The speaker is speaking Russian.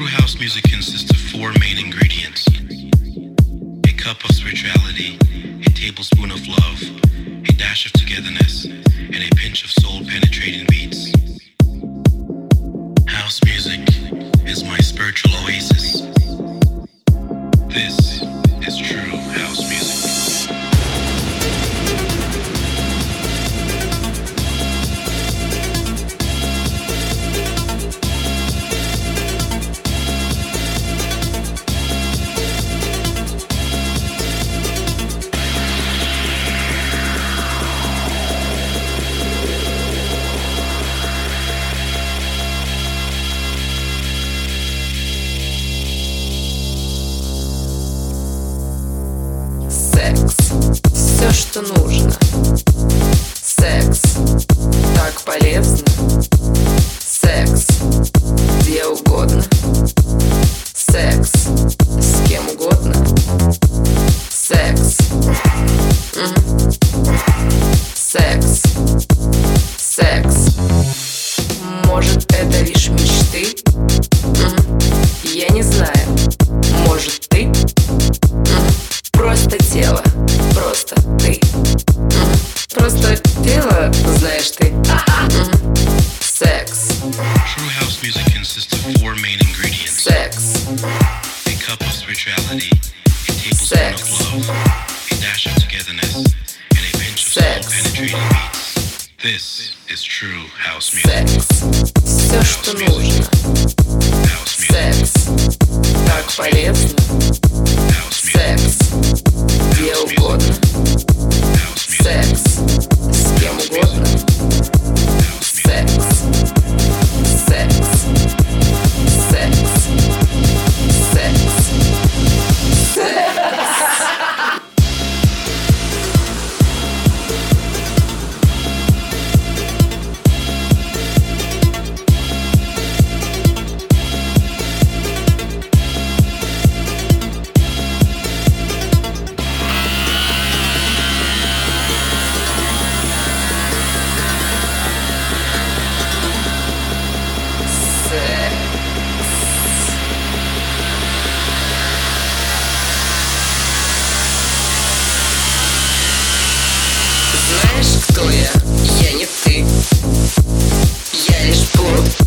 True house music consists of four main ingredients: a cup of spirituality, a tablespoon of love, a dash of togetherness, and a pinch of soul-penetrating beats. House music is my spiritual oasis. This is true house music. Все, что нужно. Секс так полезно. Секс где угодно. Секс с кем угодно. Секс. Секс. Секс. Может, это лишь мечты? Я не знаю. Может, ты? Просто тело. Просто ты. Просто тело, знаешь ты. Секс. True house music consists of four main ingredients: Секс. a cup of spirituality, a tablespoon of love, a dash of togetherness, and a pinch of soul-penetrating beats. This is true house music. Секс. Все, что нужно. House music. Секс так полезно. House music. Секс где угодно. House music. Секс с кем угодно. Секс. Секс. Секс. Секс. Знаешь, кто я? Я не ты. Я лишь плод